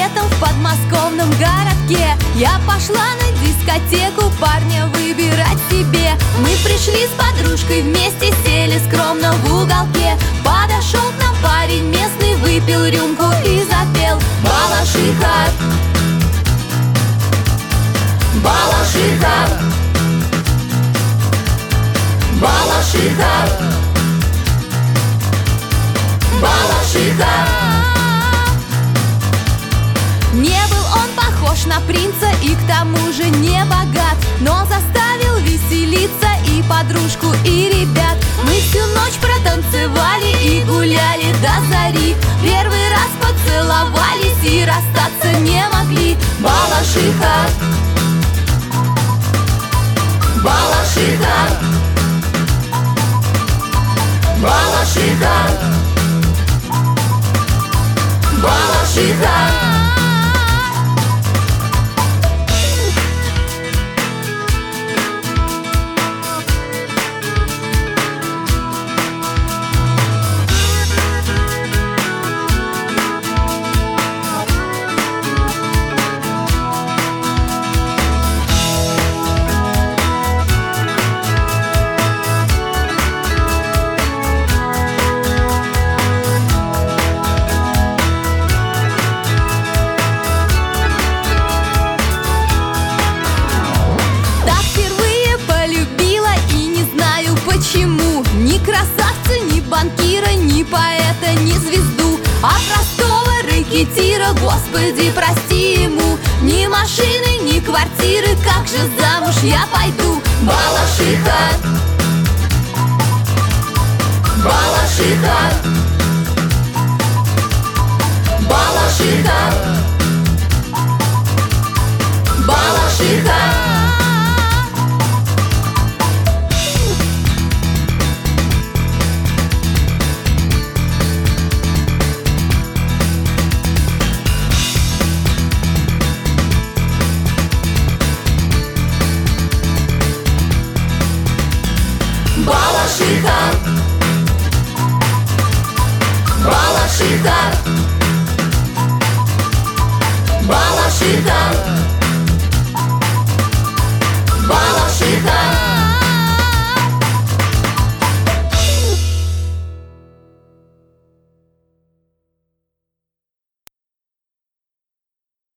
летом в подмосковном городке я пошла на дискотеку парня выбирать себе. Мы пришли с подружкой вместе, сели скромно в уголке. Подошел к нам парень местный, выпил рюмку и запел: Балашиха, Балашиха, Балашиха, Балашиха. Не был он похож на принца и к тому же не богат, но заставил веселиться и подружку, и ребят. Мы всю ночь протанцевали и гуляли до зари. Первый раз поцеловались и расстаться не могли. Балашиха, Балашиха, Балашиха, Балашиха. Ни красавца, ни банкира, ни поэта, ни звезду, а простого рэкетира, Господи, прости ему. Ни машины, ни квартиры, как же замуж я пойду? Балашиха, Балашиха, Балашиха, Балашиха. Балашиха, Балашиха, Балашиха.